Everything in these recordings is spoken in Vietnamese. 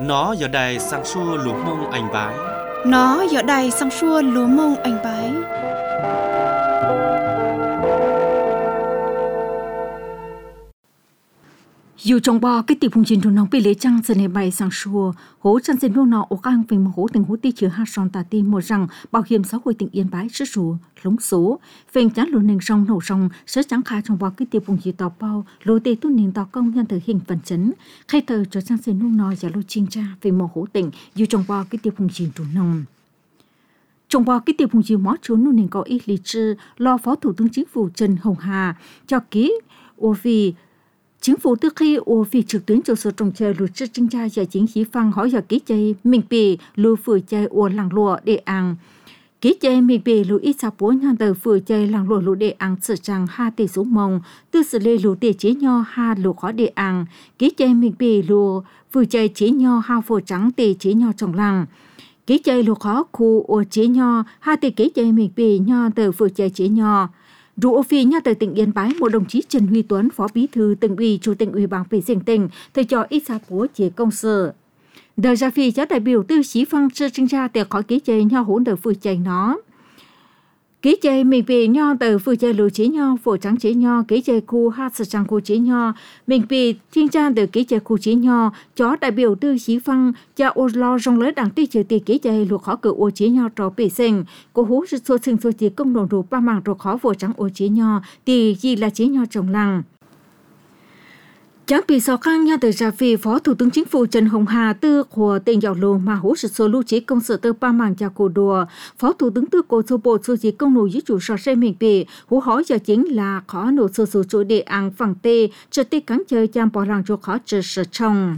Nó giờ đây sang xua lúa mông anh bái. Nó giờ đây sang xua lúa mông anh bái. Dù trong bò cái tiệp hùng chiến thôn nông bị lấy trăng giờ này bay sang xua hố chân sen vô nọ ở cang về một hố tình hố ti chứa hạt son tà ti một rằng bảo hiểm xã hội tỉnh Yên Bái sức số lúng số phèn chán lúa nền sông nổ sông sẽ trắng khai trong bò cái tiệp hùng chiến tàu bao lúa tê tu nền tàu công nhân thực hiện phần chấn khai tờ cho chân sen vô nọ giả lúa chiên cha về một hố tỉnh dù trong bò cái tiệp hùng chiến thôn nông. Trong bò cái tiệp hùng chiến mót trốn nông nền có ít lý trư lo phó thủ tướng chính phủ Trần Hồng Hà cho ký vì chính phủ từ khi ở phía trực tuyến cho sự trồng chơi lúa chất chính gia giải chính khí phăng hỏi giờ ký chơi mình bị lúa phơi chơi ở làng lúa để ăn ký chơi mình bị lúa ít sạp bốn hàng tờ phơi chơi làng lúa để ăn sự trang ha tỷ số mông từ sự lê lúa để chế nho ha lúa khó để ăn ký chơi mình bị lúa phơi chơi chế nho ha phơi trắng để chế nho trồng làng ký chơi lúa khó khu ở chế nho ha tỷ ký chơi mình bị nho tờ phơi chơi chế nho. Rủ phi nhà tại tỉnh Yên Bái, một đồng chí Trần Huy Tuấn, phó bí thư tỉnh ủy, chủ tịch ủy ban vệ sinh tỉnh, thầy cho ít sa bố chế công sở. Đời ra phi cho đại biểu tư sĩ phăng sơ sinh ra để khỏi ký chơi nho hỗn đời phơi chơi nó. Ký chơi mình về nho từ phơi chơi lúa chế nho, phổ trắng chế nho, ký chơi khu hạt sơ trắng khu chế nho, mình về thiên tra từ ký chơi khu chế nho, cho đại biểu tư sĩ phăng cho ô lo trong lưới đảng ti chơi ký chơi lúa khó cử ô chế nho trò vệ sinh, cô hú sự số sinh số chế công đồng đủ ba mảng trò khó phổ trắng ô chế nho, thì gì là chế nho trồng làng. Chẳng bị sao khăn nha từ ra phi phó thủ tướng chính phủ Trần Hồng Hà tư của tỉnh giàu lô mà hỗ trợ số lưu trí công sở tư ba mảng cho cổ đùa phó thủ tướng tư cổ số bộ số chỉ công nổi với chủ sở xe mình bị hỗ hỏi giờ chính là khó nổ số số chủ đề ăn phẳng tê cho tê cắn chơi chăm bỏ làng cho khó trở sở trong.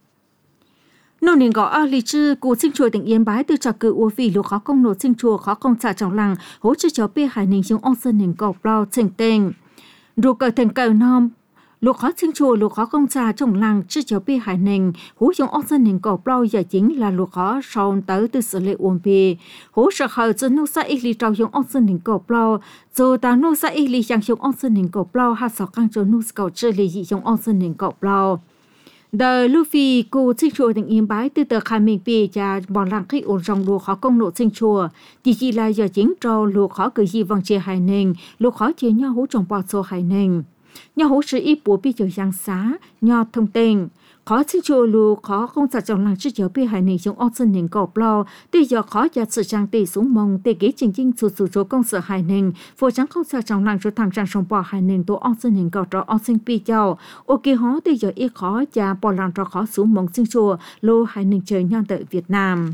Nô nền gõ ở lý trư của sinh chùa tỉnh Yên Bái từ trò cử ua vì lúa khó công nổ sinh chùa khó công trả trong làng hỗ trợ cho bê hải nền trong ông sơn nền gọp lo thành tên rồi cờ thành cờ non lúa khó sinh chùa lúa khó công trà trồng làng chưa cho bê hải nền hú trong ông dân nền cầu bao giờ chính là lúa khó sòn tới từ sự lệ uổng bì hú sợ khởi cho nô sa ít li trâu trong ông dân nền cầu bao rồi ta nô sa ít li chẳng trong ông dân nền cầu bao hạt sọ căng cho nô cầu chơi li dị trong ông dân nền cầu bao đời lưu phi cô sinh chùa tỉnh Yên Bái từ tờ khai mình bì cha bỏ làng khi ổn rong lúa khó công nộ sinh chùa chỉ là giờ chính trâu lúa khó cử gì vòng chia hải nền lúa khó chia nhau hú trồng bao số hải nền nhà hỗ trợ ít bố bị chờ giang xá nhà thông tin khó sinh chùa lù khó không sạch trong làng chưa chờ bị hải này trong ôn sơn nền cọp lo tuy giờ khó giả sự trang tỷ xuống mông tỷ kế trình trình sụt số công sở hải nền phổ trắng không sạch trong làng cho thằng trang sông bò hải nền tổ ôn sơn nền cọp cho ôn sinh pi châu ok hó tuy giờ ít khó giả bỏ làng cho khó xuống mông sinh chùa lô hải nền trời nhân tại Việt Nam.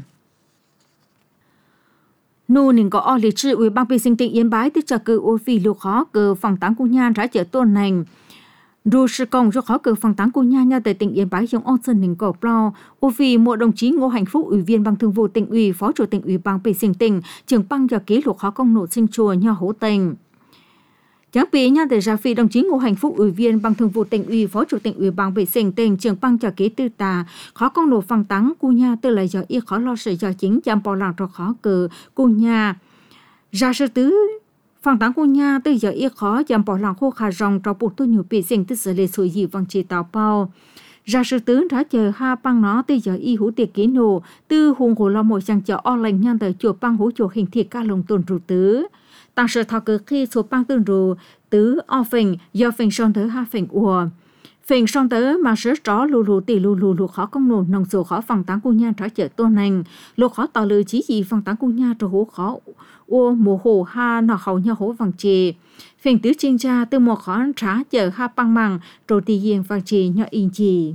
Nô nền có ở lý trữ ủy ban vệ sinh tỉnh Yên Bái từ trò cử ô phi lúa khó cử phòng táng của nhà ra chợ tuần này. Rồi sự công cho khó cử phòng táng của nhà tại tỉnh Yên Bái trong ôn sơn nền cổ plo ô phi một đồng chí Ngô Hạnh Phúc ủy viên ban thường vụ tỉnh ủy phó chủ tịch ủy ban vệ sinh tỉnh trưởng ban giờ ký lúa khó công nộ sinh chùa nhà hỗ tỉnh. Chẳng bị nhà tại ra phi đồng chí Ngô Hạnh Phúc ủy viên ban thường vụ tỉnh ủy phó chủ tịch ủy ban vệ sinh tỉnh trưởng ban cho ký tư tà khó công nộp phòng táng cu nhà từ lại giờ y khó lo sự giờ chính chăm bỏ làng cho khó cử cu nhà ra sự tứ phòng táng cu nhà từ giờ y khó chăm bỏ làng khô khà rong cho bộ tu nhiều bị sinh từ sự lệ sủi gì vang chỉ tàu bao ra sự tứ đã chờ ha băng nó từ giờ y hữu tiệc ký nổ từ hùng hồ lo một chẳng chờ on lành nhan tới chùa băng hữu chùa hình thiệt ca lồng tồn rủ tứ tăng sự thọ cử khi số băng tương rủ tứ o phình do phình son tới ha phình ùa phình son tới mà sớ chó lù tỷ lù khó công nổ nòng số khó phòng táng cu nha trở chợ tôn nành lù khó tỏ lư chỉ gì phòng táng cu nha trở hố khó ùa mùa hồ ha nọ hậu nha hố vàng chì phình tứ trên cha từ một khó trả chợ ha băng măng rồi tì hiền vàng chì nhỏ in chì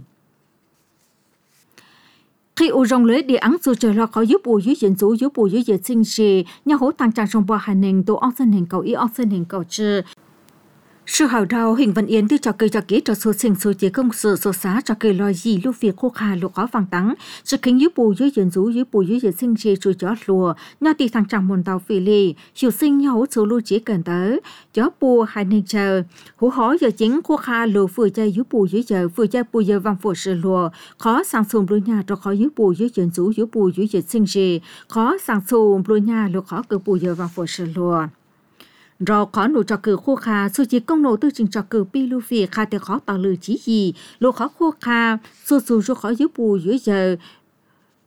khi u rong lưới đi ăn dù trời lo khó giúp u dưới diện rú giúp u dưới diện sinh trì nhà hố tăng trang trong bò hà nền tổ ong sơn nền cầu y ong sơn nền cầu trừ sự hào đào hình văn yến từ trò cười trò kỹ trò số sinh số chế công sự số xá trò cười lo gì lúc việc khô khà lục khó vàng tắng sự kính giúp bù dưới diện rú dưới bù dưới diện sinh trì chui chó lùa nhau tì thằng trang môn tàu phi lì chiều sinh nhau hố số lưu chế cần tới chó bù hai nên chờ hú hỏi giờ chính khô khà lùa vừa chơi dưới bù dưới giờ vừa chơi bù giờ vàng phổ sự lùa khó sang sùm lùi nhà trò khó dưới bù dưới diện rú dưới bù dưới diện sinh trì khó sang sùm lùi nhà lùa khó cử bù giờ vàng phổ sự lùa rồi khó nổ trò cử khô khà số chỉ công nổ từ trình trò cử pi lưu phì khà thì khó tạo lử chỉ gì lô khó khô khà số dù khó dưới bù dưới giờ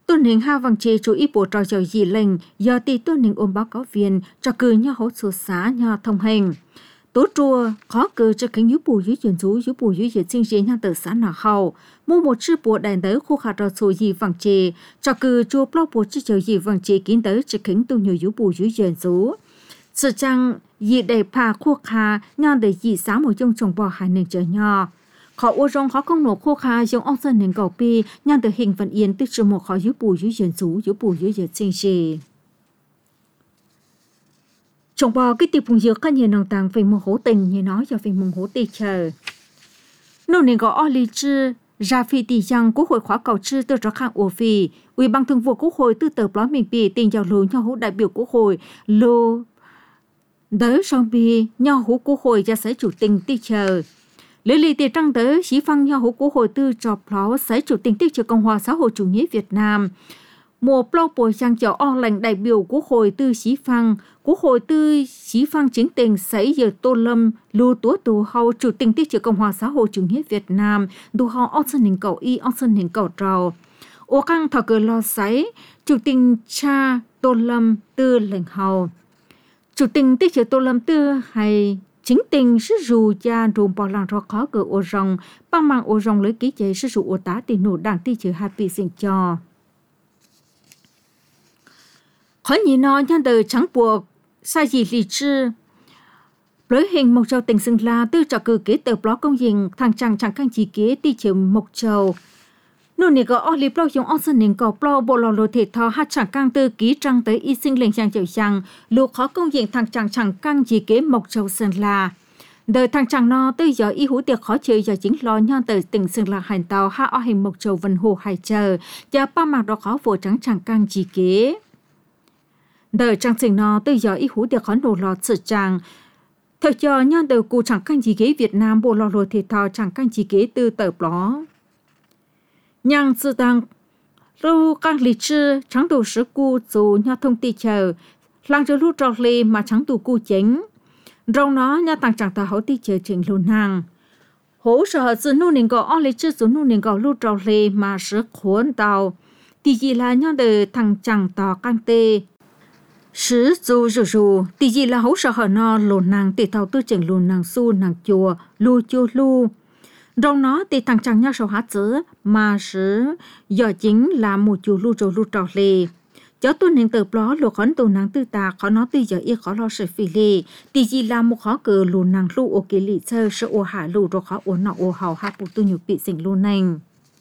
Tuần hình ha vàng chế chú ý bộ trò dầu dì lệnh do tỷ tuần hình ôm báo cáo viên cho cử nhau hỗ trợ xã nhau thông hành. Tố trùa khó cử cho kính yếu bù dưới chuyển rú yếu bù dưới chuyển sinh diễn nhau từ xã nào hầu. Mua một chiếc bộ đàn tới khu khả trò số dì vàng chế cho cử chùa blog bộ chiếc dầu dì vàng chế kín tới cho kính tu nhiều yếu bù dưới chuyển rú. Sự chăng dì đầy phà khu khả nhau để dì xã một chung trồng bò hai nền chờ nhau. Khó ô rong khó công nổ khô khá giống ông dân nền cầu pi nhằm từ hình vận yên tích cho một khó yếu bù dưới dần rú yếu bù dưới dần sinh trì. Trong bò cái tiệp phùng dược các nhà nông tàng về một hố tình như nói cho về một hố tì chờ. Nô nền có o lý chư ra phi tì rằng quốc hội khóa cầu chư tư rõ kháng ổ phi. Ủy ban thường vụ quốc hội tư tờ blog mình bì tình giao lưu nhau hố đại biểu quốc hội lô đới song bì nhau hố quốc hội ra sẽ chủ tình tì chờ. Lễ lì tiệc trăng tới sĩ phăng nhau hữu quốc hội tư trò phó sẽ chủ tịch nước cho Cộng hòa xã hội chủ nghĩa Việt Nam. Mùa blog bồi trang cho o lành đại biểu quốc hội tư sĩ phăng, quốc hội tư sĩ phăng chính tình sẽ giờ Tô Lâm lưu tố tù hậu chủ tịch nước cho Cộng hòa xã hội chủ nghĩa Việt Nam, tù hậu ông sân hình cầu y, ông sân hình cầu trào. Ô căng thọ cờ lo sấy, chủ tịch cha Tô Lâm tư lệnh hậu. Chủ tịch nước cho Tô Lâm tư hay chính tình sư dù cha rùm bỏ làng rõ khó cờ ô rong, bằng mạng ô rong lấy ký chế sư dù ô tá tình nổ đảng tí chữ happy sinh cho. Khỏi nhìn nó nhân từ trắng buộc, sai gì lý chư. Lối hình Mộc Châu tỉnh Sơn La tư trò cử kế tờ blog công dình thằng chàng chẳng khăn chỉ kế tí chữ Mộc Châu. Nô nì có ô lý blog dùng ô sân nền có blog bộ lò lô thể thò hát chẳng căng tư ký trăng tới y sinh lệnh chàng chậu chàng lù khó công dình thằng chàng chẳng căng chỉ kế Mộc Châu Sơn La. Đời thằng chàng nó tư giờ y hữu tiệc khó chơi giờ chính lo nhân từ tỉnh Sơn La hành tàu ha ô hình Mộc Châu Vân Hồ Hải Chờ và ba mạc đó khó vô trắng chẳng căng chỉ kế. Đời trang sinh nó tư giờ y hữu tiệc khó nổ lọt sự chàng. Thời giờ nhân từ cụ chẳng căng chỉ kế Việt Nam bộ lò lô thể thò chẳng căng chỉ kế tư tờ blog. Nhang sư tăng lưu các lý chư trắng đủ sứ cu dù nhau thông tì chờ làng cho lưu trò lì mà trắng đủ cu chính rong nó nhau tăng chẳng tà hậu tì chờ trình lưu nàng hỗ trợ sự nu nền gò o lý chư dù nu nền gò lưu trò lì mà sứ khuôn tàu tì gì là nhau đời thằng chẳng tà căng tê sứ dù dù tì gì là hỗ trợ hở nó lồ nàng tì tàu tư trình lưu nàng su nàng chùa lưu rong nó thì thằng chàng nhau sầu hát chữ mà sử giờ chính là một chủ lưu trò lì cho tôi nên từ đó lục khẩn tù nàng tư tà khó nó tư giờ y khó lo sự phi lì thì gì là một khó cờ lù nàng lưu ô kỳ lì sơ sự ô hạ lù rồi khó ô nọ ô hào hạ bộ tu nhục bị sinh lưu nành.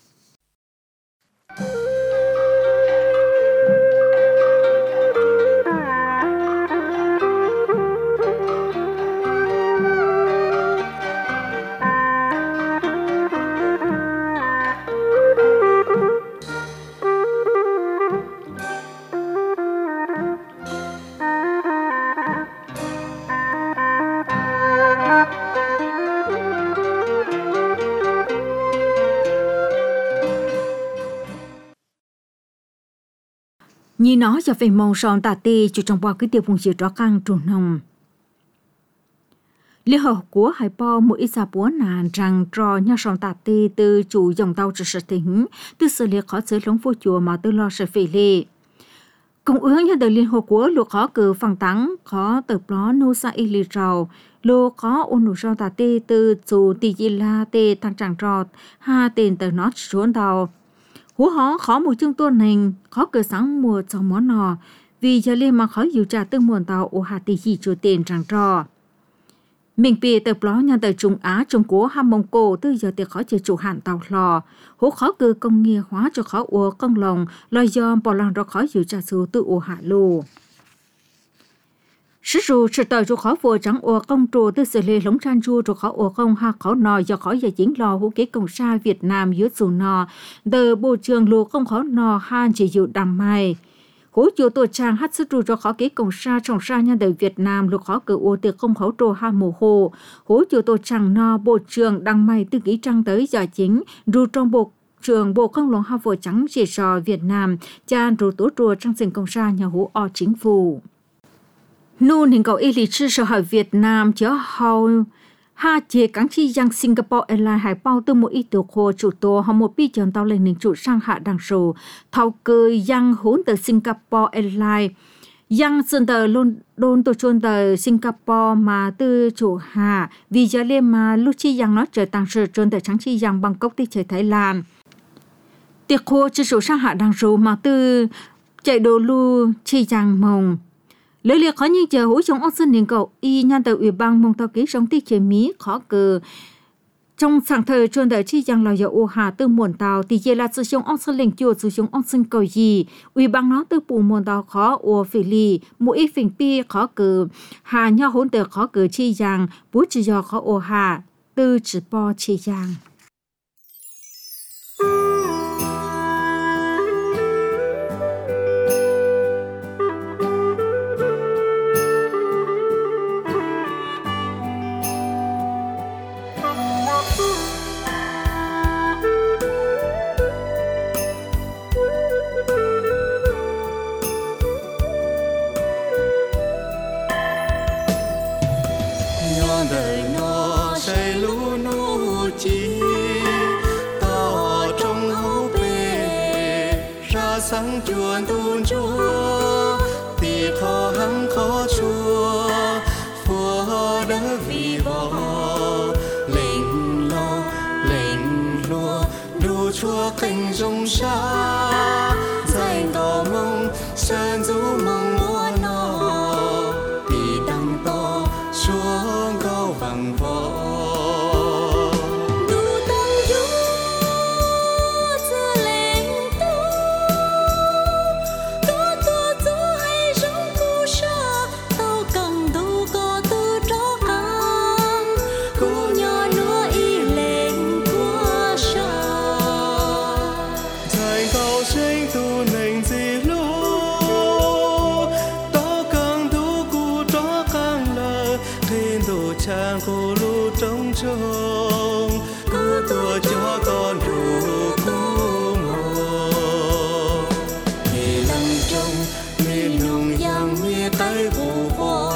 Như nó cho về mong son tà tê cho trong bao cái tiêu vùng chiều rõ căng trồn nồng. Liên hợp của Hải Bao mỗi ít ra búa nàn rằng trò nhau son tà tê từ chủ dòng tàu trở sở tính từ xử lý khó xử lống vô chùa mà từ lo sở phê lệ. Công ước như đời liên hợp của lục khó cử phẳng tắng khó tập đó nô sa y lì trào lục khó ôn nụ son tà tê từ chủ tì dì la tê thằng chẳng trọt ha tên tờ nó xuống tàu. Hú hó khó một chương tuần hình khó cờ sáng mùa trong món nọ vì giờ lên mà khó điều tra tương muộn tàu ô hà tì gì chủ tiền rằng trò. Mình bì tập đó nhà tờ Trung Á Trung Quốc ham Mông Cổ từ giờ tiệc khó chơi chủ hạn tàu lò. Hú khó cờ công nghiệp hóa cho khó ua công lòng lo do bỏ lòng đó khó điều tra số tự ô hạ lù. Sử dụng sự tờ cho khó vừa trắng ua công trù từ xử lý lống chan chua cho khó ua công ha khó nò do khó giờ chính lò hữu kế công sa Việt Nam dưới dù nò đờ bộ trường lù không khó nò han chỉ dụ đàm mai hữu chùa tổ trang hát sử dụng cho khó kế công sa trong sa nhân đời Việt Nam lù khó cử ua tiệc không khó trù ha mồ hồ hữu chùa tổ trang nò bộ trường đăng mai từ ký trăng tới giờ chính ru trong bộ trường bộ công lòng ha vừa trắng chỉ sò Việt Nam chan ru tổ trùa trang sinh công sa nhà hữu o chính phủ. Nô nên cầu y lý chư sở hỏi Việt Nam chớ hầu ha chế cáng chi yang Singapore Airlines hải bao từ một ít tiểu khu chủ tổ họ một bi chọn tàu lên những chủ sang hạ đằng sổ thao cơ yang hỗn từ Singapore Airlines yang sơn tờ London tổ chuyên tờ Singapore mà từ chủ hạ vì giờ lên mà lúc chi yang nó trở tăng sự chuyên tờ trắng chi yang Bangkok đi chơi Thái Lan tiệc khu chỉ số sang hạ đằng sổ mà từ chạy đồ lu chi yang mông lưỡi liệt khó như chờ hối trong Oxford niên cầu y nhan tờ ủy ban mong tàu ký trong tiết chế mỹ khó cờ trong sáng thời chuyên đời chi rằng là do ô hà từ muôn tàu thì giờ là sử dụng Oxford lệnh chuột sử dụng Oxford cầu gì ủy ban nó từ bù muôn tàu khó ô phỉ lì mỗi phình pi khó cờ hà nhau hỗn tờ khó cờ chi rằng bút chỉ do khó ô hà từ chỉ po chi rằng sáng chuồn tuôn chúa thì khó hăng khó chua phua đỡ vì bỏ lệnh lùa đu chúa cành rồng xa dành tỏ mong sơn du mong mua nó thì đằng to xuống cao vàng võ chàng cô lu trống trông cô tua cho con đủ cô mồ thì lăng trong miền nông giang mía cái vụ hoa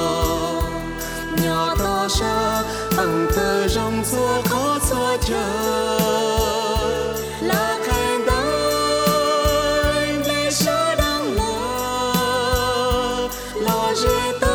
nhỏ to xa bằng tờ rong xua khó xua chờ là khen tới để sơ đang lo dễ tới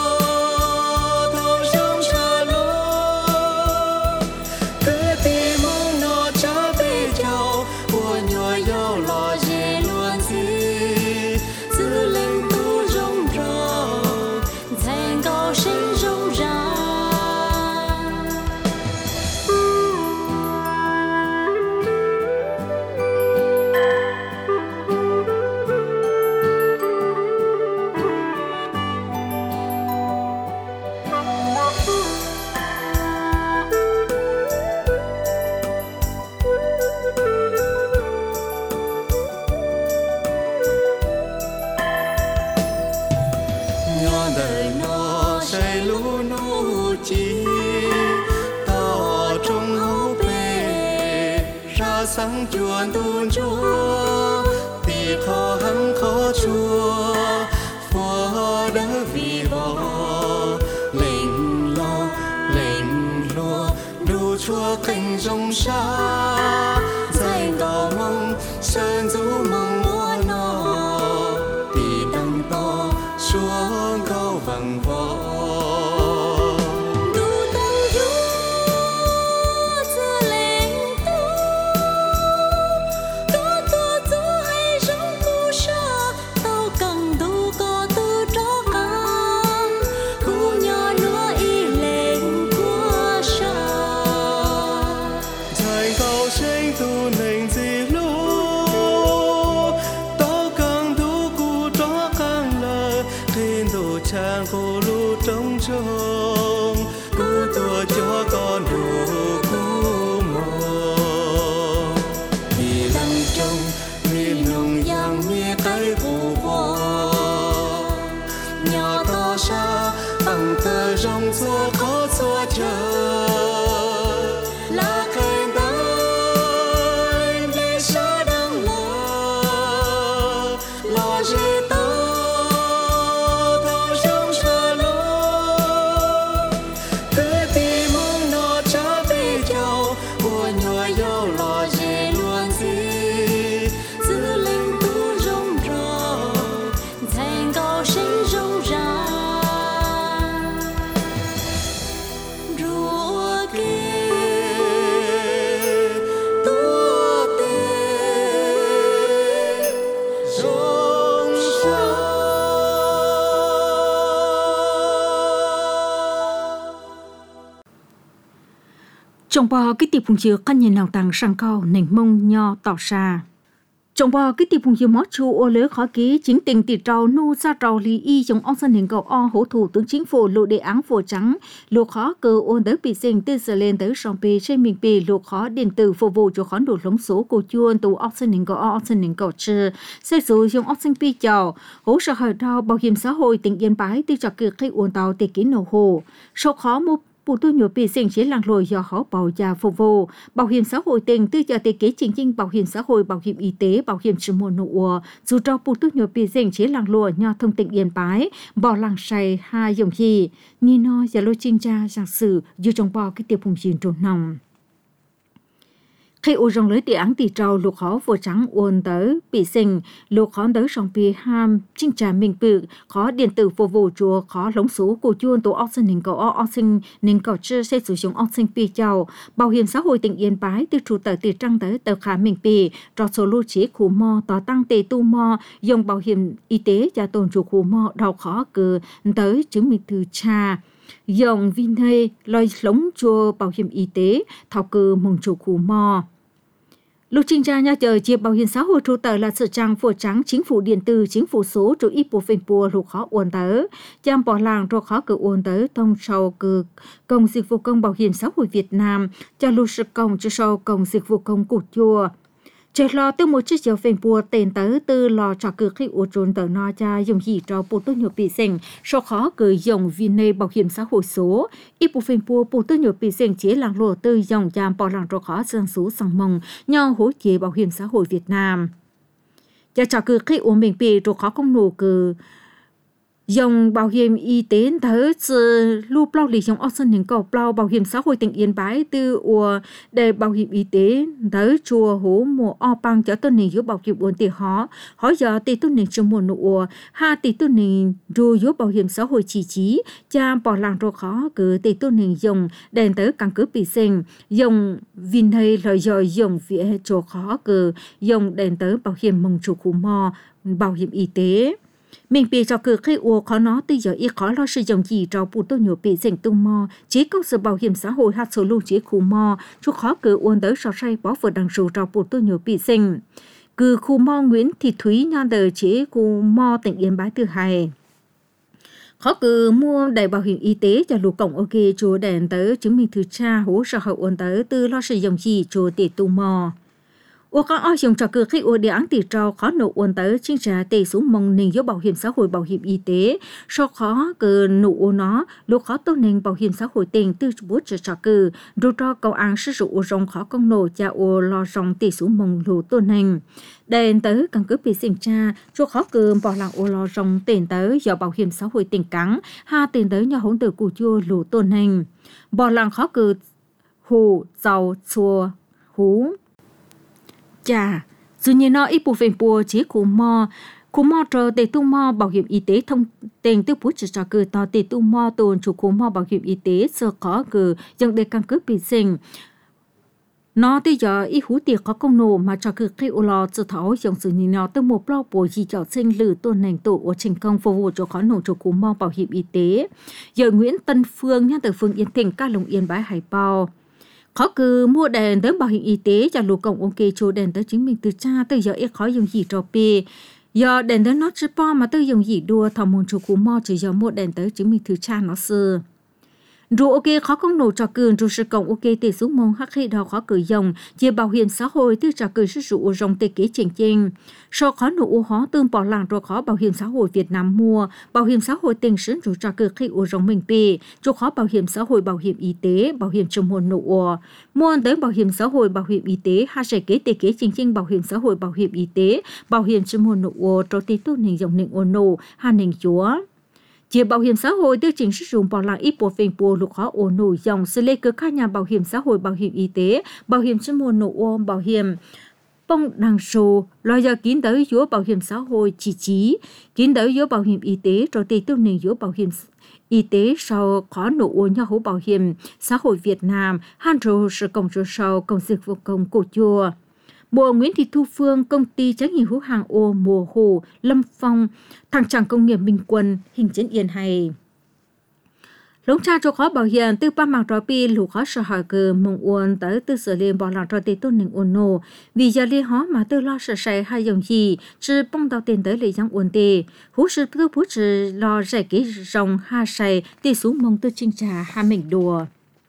đời nó say lũ nụ chi tỏ trong hố bề ra sáng chuồn tuôn chúa thì khó hăng khó chua phua đỡ vì bỏ lệnh lùa đu chúa cành rồng xa dành tỏ mong sơn du mong mua nó thì đằng to xuống cao vàng võ chàng cô lu trống trông cô tua cho con đủ cô mồ thì lăng trong miền nông giang mía cái vụ hoa nhỏ to xa bằng tờ rong xua khó xua chờ là khen tới để sơ đang lo dễ tới Te Trong bò cái tiệp phùng chiều căn nhìn nào tàng sang cao nền mông nho tỏ xa. Trong bò cái tiệp phùng chiều mót chu ô lỡ khó ký chính tình tỷ trào nu ra trào lý y trong ông sân hình cầu o hỗ thủ tướng chính phủ lộ đề án phổ trắng lộ khó cơ ôn tới bị sinh từ giờ lên tới sòng bì trên mình bì lộ khó điện tử phục vụ cho khó đủ lống số của chuôn tù ông sân hình cầu o ông sân hình cầu trừ sẽ sử dụng ông sân bì chào hỗ trợ hợp đào bảo hiểm xã hội tỉnh Yên Bái từ cho kỳ khi ôn tàu tỷ ký nổ hồ số khó mua bộ tu nhiều bị sinh chế làng lồi do họ bảo gia phục vụ bảo hiểm xã hội tỉnh tư giờ kế chính chính bảo hiểm xã hội bảo hiểm y tế bảo hiểm chuyên môn nội dù cho bộ tu nhiều bị sinh chế làng lồi nhờ thông tỉnh Yên Bái bảo làng sài hai dòng gì ni no giờ lôi chinh cha giảng sử dù trong bao cái tiệp hùng chiến trốn nòng khi ô rong lấy địa án tỷ trâu lục khó vô trắng ôn tới bị sinh lục khó tới sòng bì ham chinh trà mình bự khó điện tử phục vụ chùa khó lống số của chuôn tổ ốc sinh ninh cầu ốc sinh ninh cầu chưa sẽ sử dụng ốc sinh bì chào bảo hiểm xã hội tỉnh Yên Bái từ chủ tờ tỷ trăng tới tờ khả mình bì cho số lưu chế khu mò tỏ tăng tề tu mò dùng bảo hiểm y tế cho tồn chủ khu mò đau khó cử tới chứng minh thư cha dùng vin hay lôi lống chùa bảo hiểm y tế thảo cử mong chủ khu mò lúc trình tra nhà chờ chia bảo hiểm xã hội trụ tờ là sự trang phổ trắng chính phủ điện tử chính phủ số trụ ít bộ phim bùa lục khó uốn tới chăm bỏ làng cho khó cử uốn tới thông sau cử công dịch vụ công bảo hiểm xã hội Việt Nam cho lưu sự công cho sau công dịch vụ công của chùa Chạy lo từ một chiếc chiều phèn bùa tên tới từ lò trò cử khi ổ trốn tờ no cha dùng gì cho bộ tốt nhiều bị sinh sau khó cử dùng vì nê bảo hiểm xã hội số ít bộ phèn bùa bộ tốt nhiều bị sinh chế làng lộ từ dòng chàm bỏ làng trò khó sang số sang mông nhau hỗ trợ bảo hiểm xã hội Việt Nam cha trò cử khi ổ mình bị trò khó công nổ cử dùng bảo hiểm y tế tới từ lưu bao lì trong option những cầu bao bảo hiểm xã hội tỉnh Yên Bái từ để bảo hiểm y tế tới chùa hố mùa o bang cho tuần này giữa bảo hiểm ổn tiền họ giờ tỷ tuần này trong mùa nụ ha tỷ tuần này rồi giữa bảo hiểm xã hội chỉ trí cha bỏ làng rồi khó cứ tỷ tuần này dùng đèn tới căn cứ bị sinh dùng vin hay lời rồi dùng việc chỗ khó cứ dùng đèn tới bảo hiểm mong chủ khu mò bảo hiểm y tế mình bị cho cử khi ua khó nó từ giờ ít khó lo sử dụng gì cho bộ tôi nhiều bị dành tung mò chỉ công sự bảo hiểm xã hội hạt số lưu chế khu mò chú khó cử uốn tới so say bỏ vừa đằng số cho bộ tôi nhiều bị dành cử khu mò Nguyễn Thị Thúy nhà đời chế khu mò tỉnh Yên Bái thứ hai khó cử mua đầy bảo hiểm y tế cho lũ cổng ok chúa đèn tới chứng minh thư cha hỗ trợ hậu uốn tới từ lo sử dụng gì chúa để tung mò ô có ai dùng cho cử khi ô đề án tỷ trao khó nộp uốn tới chính trả tỷ số mong nền giữa bảo hiểm xã hội bảo hiểm y tế sau khó cử nụ nó lúc khó tốt nền bảo hiểm xã hội tỉnh từ bố trợ cho cử rồi cho cầu án sử dụng rong khó công nổ cho ô lo rong tỷ số mong lũ tôn nền đền tới căn cứ bị sinh cha cho khó cử bỏ làng ô lo rong tiền tới do bảo hiểm xã hội tỉnh cắn ha tiền tới nhà hỗn tử của chua lũ tôn nền bỏ làng khó cử hù giàu chùa hú chà, dù như nó ít bộ phim bùa chế khu mò trò để tu mò bảo hiểm y tế thông tiền tiêu bút cho cử tỏ để tu mò tồn chủ khu mò bảo hiểm y tế sơ khó cử dẫn để căn cứ bị sinh nó tới giờ ít hú tiệc có công nổ mà cho cử khi ô lo cho tháo dòng sự như nó tới một lo bùa gì cho sinh lử tôn nền tổ của trình công phục vụ cho khó nổ chủ khu mò bảo hiểm y tế giờ Nguyễn Tân Phương nha từ phường Yên Thịnh ca Long Yên Bái Hải Bao khó cứ mua đèn tới bảo hiểm y tế cho lũ cộng ok chỗ đèn tới chứng minh từ cha từ giờ ít khó dùng gì cho pi giờ đèn tới nó chỉ po mà từ dùng gì đua thằng môn chủ cú mo chỉ giờ mua đèn tới chứng minh từ cha nó xưa rồi ok khó công nổ cho cường rồi sự cộng ok tỷ số mong hắc khi đó khó cử dùng về bảo hiểm xã hội từ cho cử sử dụng rong tê kế chỉnh chỉnh sau khó nổ khó tương bỏ làng rồi khó bảo hiểm xã hội Việt Nam mua bảo hiểm xã hội tỉnh sử rồi cho cử khi rong mình pi rồi khó bảo hiểm xã hội bảo hiểm y tế bảo hiểm trong môn nổ mua tới bảo hiểm xã hội bảo hiểm y tế ha sẽ kế tê kế chỉnh chỉnh bảo hiểm xã hội bảo hiểm y tế bảo hiểm trong môn nổ cho tỷ tu nền dòng nền ôn nổ ha nền chúa Chia bảo hiểm xã hội tiêu chỉnh sử dụng bỏ làng ít bộ phim bùa lục khó ổn nổi dòng xử lý cơ các nhà bảo hiểm xã hội bảo hiểm y tế bảo hiểm chuyên môn nội ôm bảo hiểm bông đằng số lo do kín tới giữa bảo hiểm xã hội chỉ trí kín tới giữa bảo hiểm y tế rồi tỷ tiêu nền giữa bảo hiểm y tế sau khó nội ôm nhà hỗ bảo hiểm xã hội Việt Nam han rồi sự công cho sau công dịch vụ công của chùa Bộ Nguyễn Thị Thu Phương, công ty trách nhiệm hữu hạn ô Mùa Hồ, Lâm Phong, thằng chàng công nghiệp Minh Quân, hình chấn Yên hay. Lũng cha cho khó bảo hiểm từ ba mạng trò pi lũ khó sợ hỏi cờ mong uốn tới từ sở liền bỏ lòng trò tê tôn nền uốn nô vì giờ li hóa mà từ lo sợ sài hay dòng gì chứ bông đầu tiền tới lấy giang uốn tê hú sự từ phú chứ lo giải cái rồng ha sài tê xuống mong từ chinh trà ha mình đùa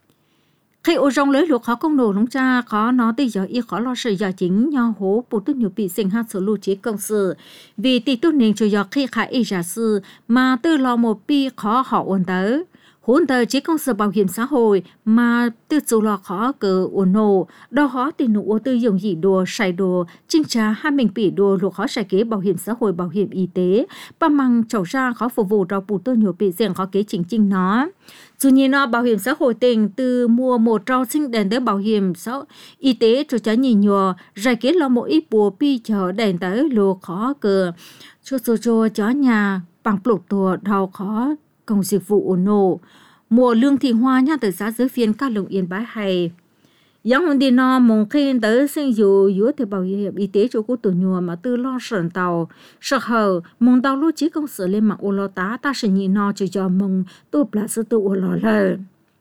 khi ô rong lấy lũ khó công nổ lũng cha khó nó tê giờ y khó lo sợ giờ chính nhau hố bù tu nhiều bị sinh ha sở lưu chế công sự vì tê tôn nền cho giờ khi khả y giả sư mà từ lo một pi khó họ uốn tới hôn tờ chỉ công sở bảo hiểm xã hội mà từ dù là khó cờ ổn nổ đo khó tiền nụ tư dùng gì đùa xài đùa chinh trả hai mình bị đùa lục khó xài kế bảo hiểm xã hội bảo hiểm y tế ba măng trầu ra khó phục vụ đào bù tôi nhiều bị riêng khó kế chỉnh nó dù nhìn nó bảo hiểm xã hội tỉnh từ mua một trao sinh đèn tới bảo hiểm xã y tế cho trái nhìn nhùa giải kế là một ít bùa pi chờ đèn tới lục khó cờ cho chó nhà bằng plột tùa đào khó công dịch vụ ổn nổ mùa lương thị hoa nha từ xã giới phiên các lồng yên bái hay giống hơn đi nó mong khen tới sinh dù thì bảo hiểm y tế cho cô tổ nhùa mà từ lo sờn tàu sợ hờ mong tàu lúc chí công sở lên mạng ô lo tá ta sẽ nhìn nó cho mong tôi là sự tự ô lo lời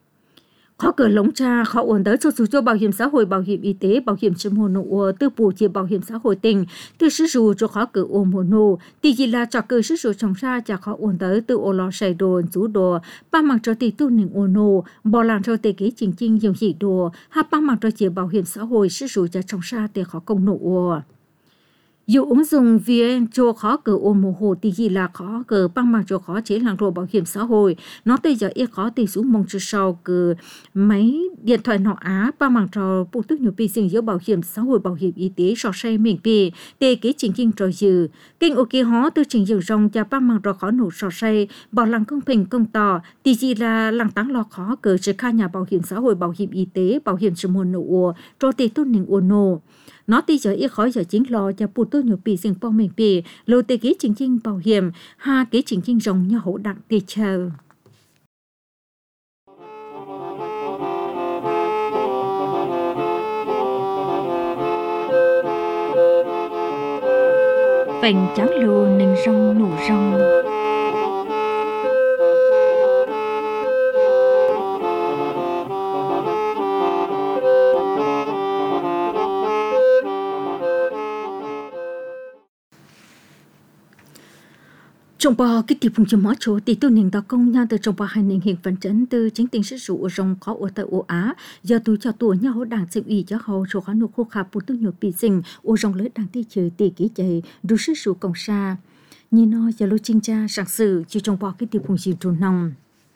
khó cờ lống cha khó ổn tới cho bảo hiểm xã hội bảo hiểm y tế bảo hiểm sinh hoạt nô từ bù chia bảo hiểm xã hội tỉnh từ sử dụng cho khó cờ ôm hồ nô thì chỉ là cho cờ sử dụng trong xa cho khó ổn tới từ ô lo sài đồ chú đồ ba mặt cho tỷ tu nền ô nô bỏ làm cho tề kế chỉnh dùng gì đồ ha ba mặt cho chia bảo hiểm xã hội sử dụng cho trong xa tề khó công nô dù ứng dụng VN cho khó cờ ôm mồ hồ thì gì là khó cờ băng bằng cho khó chế hàng rồi bảo hiểm xã hội nó tới giờ ít khó thì xuống mong cho sau cờ máy điện thoại nọ á băng bằng cho bộ tức nhiều bị sinh giữa bảo hiểm xã hội bảo hiểm y tế so say mình bị tê kế chính kinh trò dự kinh ok hó từ trình dự rong cho băng bằng cho khó nổ so say bảo lăng công bình công tỏ thì gì là lăng tăng lo khó cờ chế khai nhà bảo hiểm xã hội bảo hiểm y tế bảo hiểm sinh hoạt nổ cho tê tốt nền ổn nổ nó tí giờ ít khỏi giờ chính lo cho bù tôi nhiều bị sinh phong mình bị lô tê kế chính bảo hiểm ha kế chính rồng nhau hỗ đặng tê chờ vành trắng lô nền rong nổ rong trong bò cái tiệp phùng chim mỏ chỗ thì tôi nhìn到công nhau từ trong bò hai nền hiện vận chấn từ chính tiền sử dụng rong khó ở tại Âu Á giờ tôi cho tuổi nhau đảng sinh ủy cho hậu số khó nộp khô khá bút tôi nhiều bị sinh ô rong lớn đảng ti chơi tỷ kỹ chạy đủ sử dụng công xa nhìn nó giờ lô chinh cha sản sử chỉ trong bò cái tiệp phùng chim trồn nòng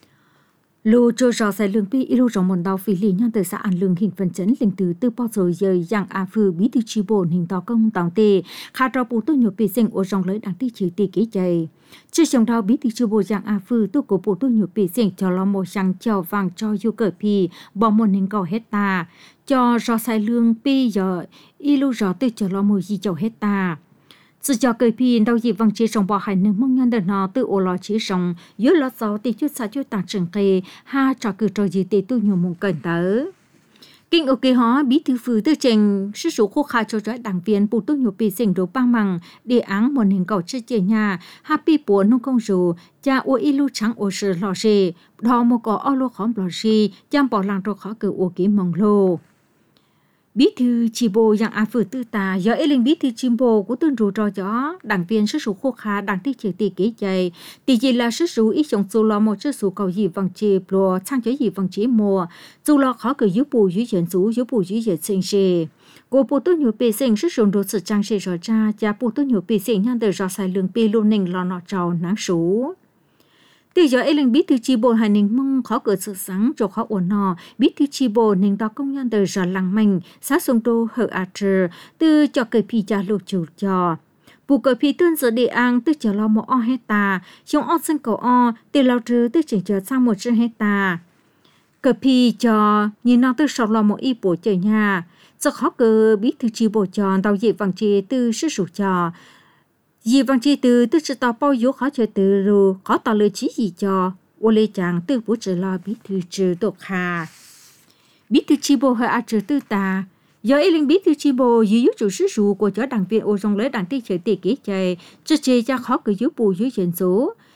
lô cho rõ sai lương pi lô rong mòn đau phỉ lì nhau từ xã an lương hiện vận chấn linh từ bao giờ giờ dạng a phư bí thư chi bộ hình to công tòng tề khá cho bút tôi nhiều bị sinh ô rong lớn đảng ti chơi tỷ kỹ chạy chỉ trong đó bí thư chi bộ dạng a phư tôi của bộ tôi nhiều bị sinh cho lo một sang chào vàng cho du cờ pi bỏ một hình cầu hết ta cho rõ sai lương pi giờ lô rõ tôi cho lo một gì chầu hết ta sự cho cờ pi đâu gì vàng chỉ trong bỏ hai nâng mong nhân đợt nó từ ô lo chỉ trong dưới lo gió thì chút xa chút tạc trường kề ha cho cử trò gì thì tôi nhiều mong cần tới kinh ok hóa bí thư phư tư trình sử dụng khô khai cho trái đảng viên bộ tôi nhiều bị sinh đồ băng bằng đề án một hình cầu chơi nhà happy của nông công dù cha ô ilu trắng ô sự lò gì đó một có ô lô khóm lò gì chăm bỏ làng cho khó cử ô ký mong lô bí thư chi bộ dạng a phử tư tà do linh bí thư chi bộ của tuân rủ trò chó đảng viên sử dụng khô khá đảng tích chỉ tỷ kế chạy tỷ chỉ là sử dụng ít trong dù lo một sử dụng cầu gì vàng chì pro sang cho gì vàng chì mùa dù lo khó cử giúp bù dưới chuyển rủ giúp bù dưới chuyển sinh gì của bộ tuân nhiều bề sinh sử dụng đồ sự trang sĩ rõ ra cha bộ tuân nhiều bề sinh nhân từ rõ sai lương bề luôn nình lo nọ trào nắng sú từ giờ linh bí thư chi bộ hai nình mong khó cử sự sáng cho khó ổn nọ bí thư chi bộ nình đó công nhân từ giờ lăng mình xã sông đô hở a trừ từ cho cởi pi cha lục chủ cho bù cởi pi tuân giờ địa an từ chờ lo một o hecta trong o sân cầu o từ lao trừ từ chỉ chờ sang 1 hecta cởi pi cho nhìn nó từ sau lo một y bộ chờ nhà do khó cử bí thư chi bộ cho tàu dị vàng chi từ sử dụng cho dì vang chi từ sự tao bao nhiêu khó chơi từ rồi khó tao lời chỉ gì cho ô lê chàng từ bố trở lo bí thư trừ tộc hà bí thư chi bộ hơi trừ tư tà giờ linh bí thư chi bộ dưới chủ sử dụng của chó đảng viên ô rong lấy đảng ti chơi tỷ kế chơi chơi cho khó cử dưới bù dưới chuyển số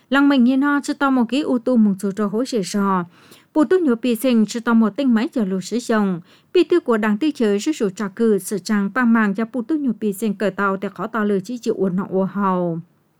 lăng mình như nó chỉ tao một cái ô tô một số trò hối sẽ sò bộ tôi nhớ bị sinh chỉ tao một tinh máy giờ lù sử dụng bị tư của đảng tư chơi sử dụng trò cử sự trang bằng màng cho bộ tôi nhớ bị sinh cởi tàu để khó tàu lừa chỉ chịu uốn nọ uốn hầu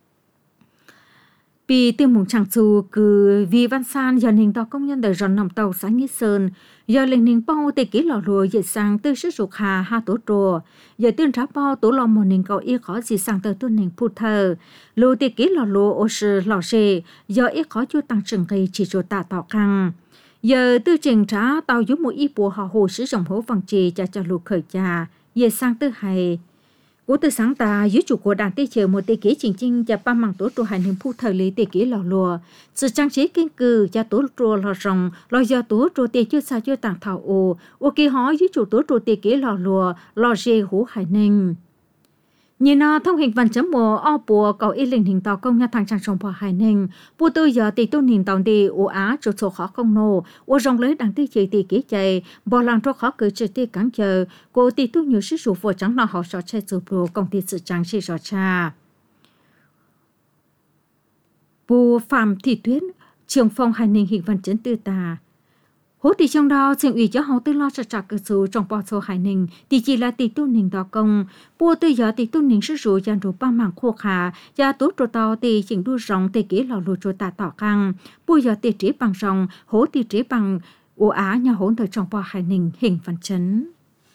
bị tiêu mùng chẳng dù cứ vì văn san giờ hình tàu công nhân đời ròn nằm tàu sáng như sơn giờ lên hình bao tê kỹ lò lùa giờ sang tư sử dụng hà tổ trồ giờ tuyên trả bao tổ lò một hình cầu y khó gì sang tới tuần hình phụ thờ lùa tê kỹ lò lùa ô sư lò xê giờ y khó chưa tăng trưởng gây chỉ cho tạ tàu căng giờ tư trình trả tàu giúp một y bộ họ hồ sử dụng hố vàng trì cho lùa khởi trà giờ sang tư hay của từ sáng ta dưới chủ của đảng tây chờ một tê kỹ chỉnh chinh và ba mảng tổ trù hành hình phụ thời lý tê kỹ lò lùa sự trang trí kiên cử cho tổ trù lò rồng lò do tổ trù tê chưa xa chưa tàng thảo ô kỳ họ dưới chủ tổ trù tê kỹ lò lùa lò dê hú hải ninh nhìn nó thông hình văn chấm mùa o bùa cầu y linh hình tàu công nhà thằng trang sông bò hải ninh bùa tôi giờ tỷ tôn hình tàu đi ô á chỗ số khó không nô ô rong lấy đảng tây chơi tỷ kỹ chạy bò làng cho khó cử chơi tê cắn chờ cô tỷ tu nhiều sức sụp vừa trắng là họ sợ chạy sụp đồ công ty sự trang sĩ sợ cha bùa phạm thị tuyến trường phong hải ninh hình văn chấn tư tà hố tỷ trong đó trường ủy cho họ tư lo cho trả cơ số trong bao số hải ninh tỷ chỉ là tỷ tu ninh đó công bùa tư giờ tỷ tu ninh sử dụng dàn đồ ba mảng khô khả và tốt trò tàu tỷ chỉnh đu rong tỷ kỹ lò lùa trò tạ tỏ căng bùa giờ tỷ trí bằng rong hố tỷ trí bằng ô á nhà hỗn thời trong bao hải ninh hình văn chấn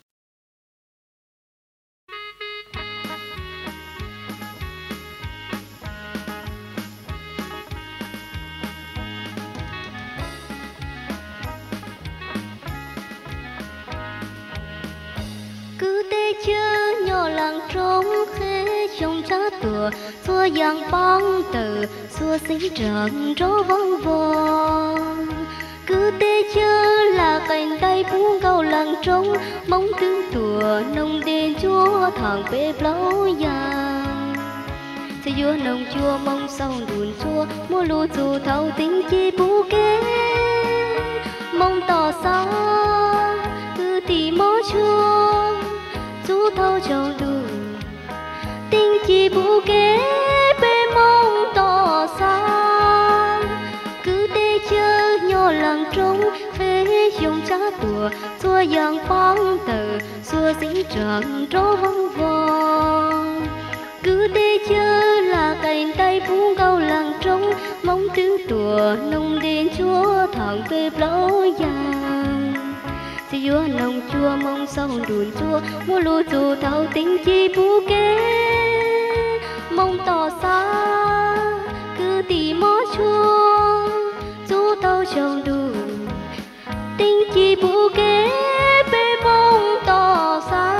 chưa nhỏ làng trống khế trong cha tùa xua giang băng từ xua sinh trường trố vong vong cứ tê chưa là cành tay buông cầu làng trống mong tương tùa nông đền chúa thằng bê lâu giang sẽ vua nông chua mong sau đùn chua mua lúa dù thâu tính chi bú kế mong tỏ xa cứ tì mó chua chú thâu châu đủ tinh chi bú kế bê mong tỏ xa cứ tê chơ nhỏ làng trống phê dùng cha tùa xua giang băng tờ xua sinh trường trố vong vong cứ tê chơ là cành tay phú câu làng trống mong tương tùa nông đền chúa thằng phê lâu giang thì vua nông chua mong sau đùn chua mua lúa dù thâu tính chi bú kế mong tỏ xa cứ tì mó chua dù thâu trồng đủ tính chi bú kế bê mong tỏ xa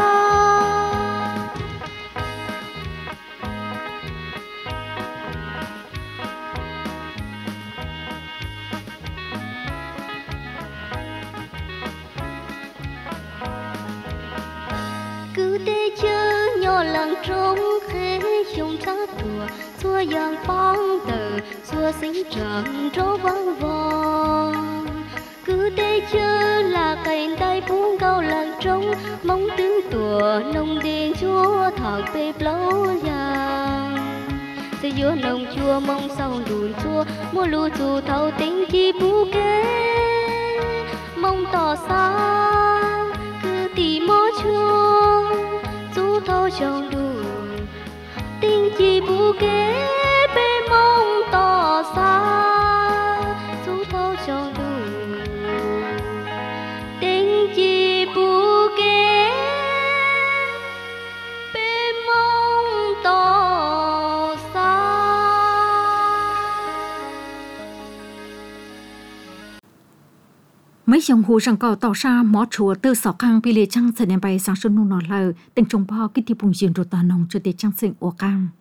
cứ tê chơ nhỏ làng trống khế dùng cha tùa xua giang băng tờ xua sinh trường trố vang vong cứ tê chơ là cành tay buông cao làng trống mong tương tùa nông đền chúa thằng bê lâu giang sẽ vua nông chua mong sau đùn chua mua lúa dù thâu tính chi bú kế mong tỏ xa cứ tì mó chua chú thâu trồng đủ tinh chi bú kế bê mong tỏ xa chú thâu trồng đủ tinh chi bú kế bê mong tỏ xa. mấy dòng hồ rằng có tỏ ra mỏ chùa từ sọ căng bị lệ trăng sẽ đem bay sang xuân nung nọ lờ tình trồng bao kích thì bùng diện rồi tàn nồng cho để trăng sinh ô căng